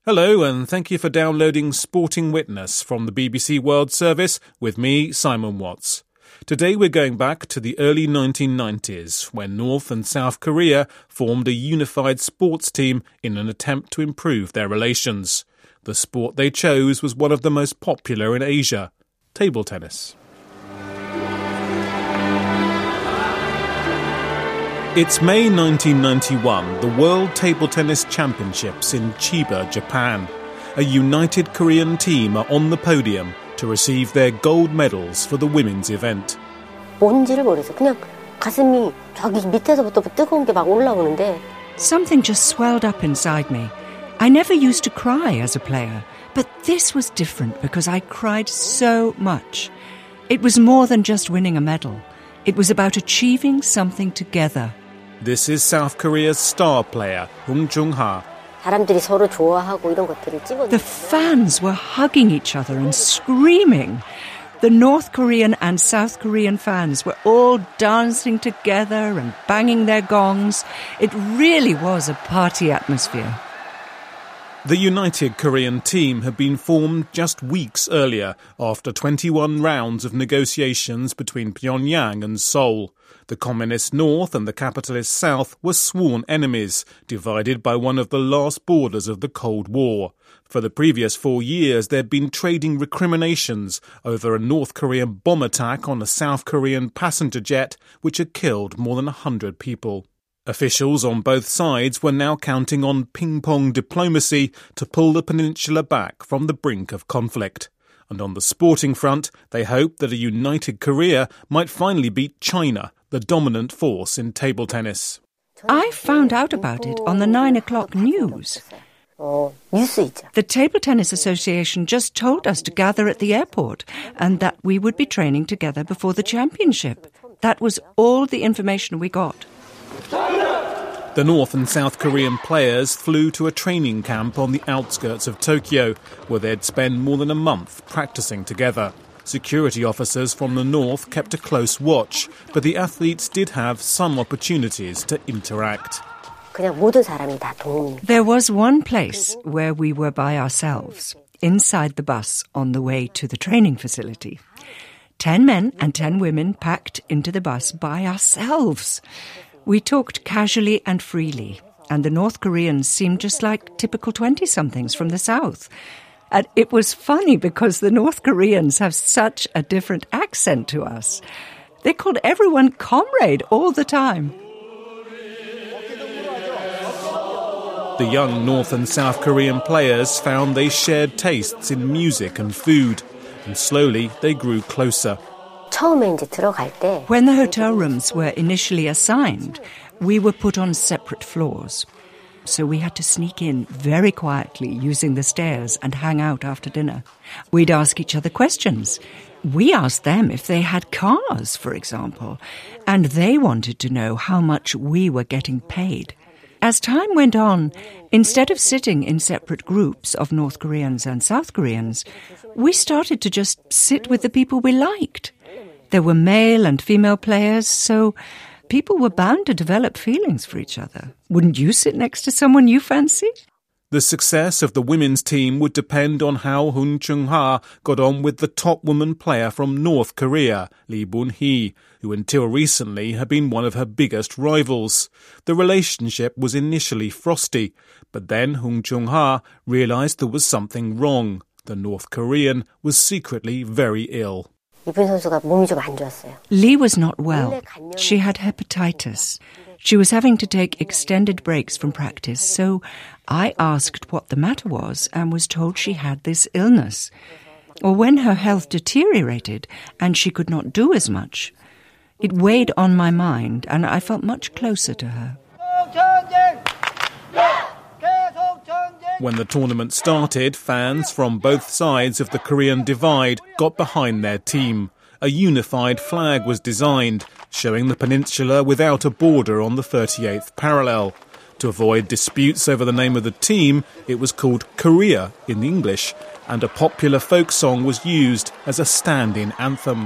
Hello, and thank you for downloading Sporting Witness from the BBC World Service with me, Simon Watts. Today we're going back to the early 1990s when North and South Korea formed a unified sports team in an attempt to improve their relations. The sport they chose was one of the most popular in Asia, table tennis. It's May 1991, the World Table Tennis Championships in Chiba, Japan. A united Korean team are on the podium to receive their gold medals for the women's event. 뭔지를 모르겠어. 그냥 가슴이 저기 밑에서부터 뜨거운 게 막 올라오는데. Something just swelled up inside me. I never used to cry as a player, but this was different because I cried so much. It was more than just winning a medal. It was about achieving something together. This is South Korea's star player, Hung Chung-ha. 사람들이 서로 좋아하고 이런 것들을 찍어. The fans were hugging each other and screaming. The North Korean and South Korean fans were all dancing together and banging their gongs. It really was a party atmosphere. The united Korean team had been formed just weeks earlier after 21 rounds of negotiations between Pyongyang and Seoul. The communist North and the capitalist South were sworn enemies, divided by one of the last borders of the Cold War. For the previous 4 years, there had been trading recriminations over a North Korean bomb attack on a South Korean passenger jet, which had killed more than 100 people. Officials on both sides were now counting on ping-pong diplomacy to pull the peninsula back from the brink of conflict. And on the sporting front, they hoped that a united Korea might finally beat China, the dominant force in table tennis. I found out about it on the 9 o'clock news. The Table Tennis Association just told us to gather at the airport and that we would be training together before the championship. That was all the information we got. The North and South Korean players flew to a training camp on the outskirts of Tokyo, where they'd spend more than a month practicing together. Security officers from the North kept a close watch, but the athletes did have some opportunities to interact. There was one place where we were by ourselves, inside the bus on the way to the training facility. 10 men and 10 women packed into the bus by ourselves. We talked casually and freely, and the North Koreans seemed just like typical 20-somethings from the South. And it was funny because the North Koreans have such a different accent to us. They called everyone comrade all the time. The young North and South Korean players found they shared tastes in music and food, and slowly they grew closer. When the hotel rooms were initially assigned, we were put on separate floors. So we had to sneak in very quietly using the stairs and hang out after dinner. We'd ask each other questions. We asked them if they had cars, for example, and they wanted to know how much we were getting paid. As time went on, instead of sitting in separate groups of North Koreans and South Koreans, we started to just sit with the people we liked. There were male and female players, so people were bound to develop feelings for each other. Wouldn't you sit next to someone you fancy? The success of the women's team would depend on how Hung Chung-ha got on with the top woman player from North Korea, Lee Bun-hee, who until recently had been one of her biggest rivals. The relationship was initially frosty, but then Hung Chung-ha realized there was something wrong. The North Korean was secretly very ill. Lee was not well. She had hepatitis. She was having to take extended breaks from practice, so I asked what the matter was and was told she had this illness. Or when her health deteriorated and she could not do as much, it weighed on my mind and I felt much closer to her. When the tournament started, fans from both sides of the Korean divide got behind their team. A unified flag was designed, showing the peninsula without a border on the 38th parallel. To avoid disputes over the name of the team, it was called Korea in English, and a popular folk song was used as a stand-in anthem.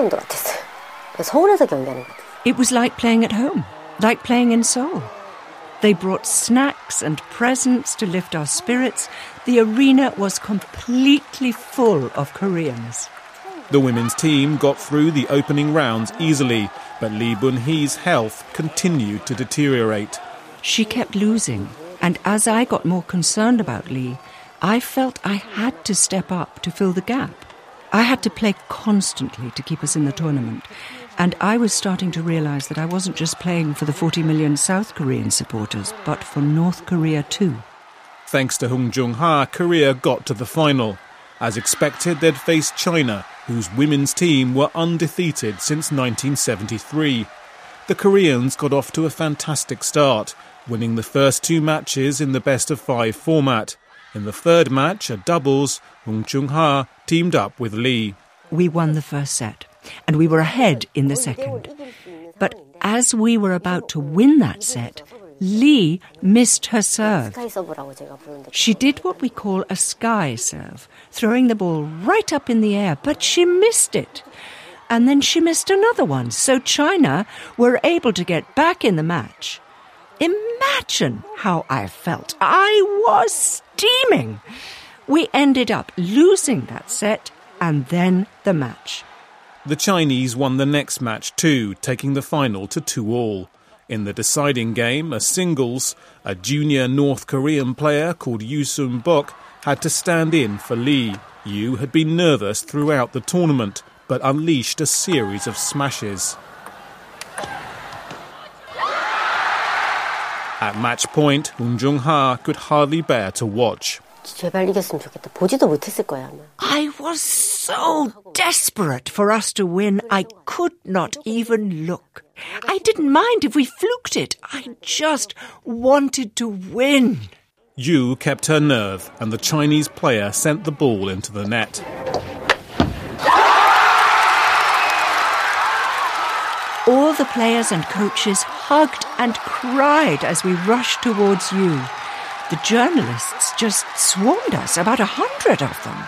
It was like playing at home, like playing in Seoul. They brought snacks and presents to lift our spirits. The arena was completely full of Koreans. The women's team got through the opening rounds easily, but Lee Bun-hee's health continued to deteriorate. She kept losing, and as I got more concerned about Lee, I felt I had to step up to fill the gap. I had to play constantly to keep us in the tournament, and I was starting to realise that I wasn't just playing for the 40 million South Korean supporters, but for North Korea too. Thanks to Hung Jung-ha, Korea got to the final. As expected, they'd face China, whose women's team were undefeated since 1973. The Koreans got off to a fantastic start, winning the first two matches in the best-of-5 format. In the third match, a doubles, Hung Jung-ha teamed up with Lee. We won the first set, and we were ahead in the second. But as we were about to win that set, Lee missed her serve. She did what we call a sky serve, throwing the ball right up in the air, but she missed it. And then she missed another one, so China were able to get back in the match. Imagine how I felt. I was steaming. We ended up losing that set and then the match. The Chinese won the next match too, taking the final to 2-2. In the deciding game, a singles, a junior North Korean player called Yoo Sun-bok had to stand in for Lee. Yoo had been nervous throughout the tournament, but unleashed a series of smashes. At match point, Hung Jung-ha could hardly bear to watch. 제발 이겼으면 좋겠다. 보지도 못했을 거야, 아마. I was so desperate for us to win, I could not even look. I didn't mind if we fluked it. I just wanted to win. Yoo kept her nerve, and the Chinese player sent the ball into the net. All the players and coaches hugged and cried as we rushed towards Yoo. The journalists just swarmed us, about 100 of them.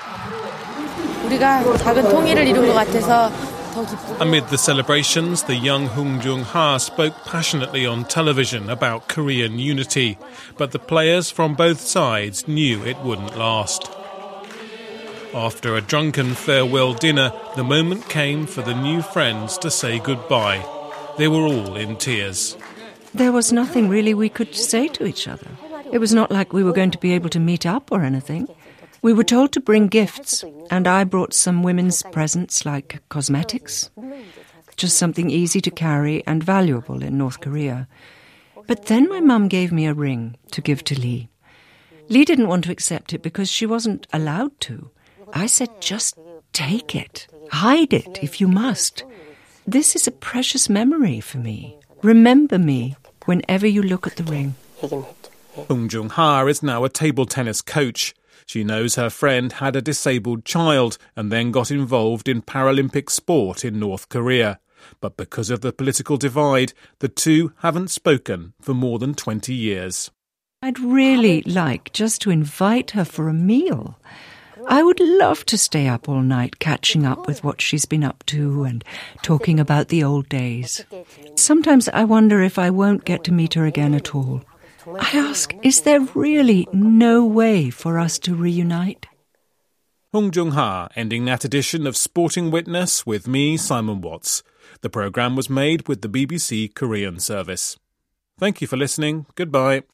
Amid the celebrations, the young Hung Jung-ha spoke passionately on television about Korean unity, but the players from both sides knew it wouldn't last. After a drunken farewell dinner, the moment came for the new friends to say goodbye. They were all in tears. There was nothing really we could say to each other. It was not like we were going to be able to meet up or anything. We were told to bring gifts, and I brought some women's presents like cosmetics. Just something easy to carry and valuable in North Korea. But then my mum gave me a ring to give to Lee. Lee didn't want to accept it because she wasn't allowed to. I said, just take it. Hide it if you must. This is a precious memory for me. Remember me whenever you look at the ring. Hung Jung-ha is now a table tennis coach. She knows her friend had a disabled child and then got involved in Paralympic sport in North Korea. But because of the political divide, the two haven't spoken for more than 20 years. I'd really like just to invite her for a meal. I would love to stay up all night catching up with what she's been up to and talking about the old days. Sometimes I wonder if I won't get to meet her again at all. I ask, is there really no way for us to reunite? Hung Jung-ha ending that edition of Sporting Witness with me, Simon Watts. The programme was made with the BBC Korean service. Thank you for listening. Goodbye.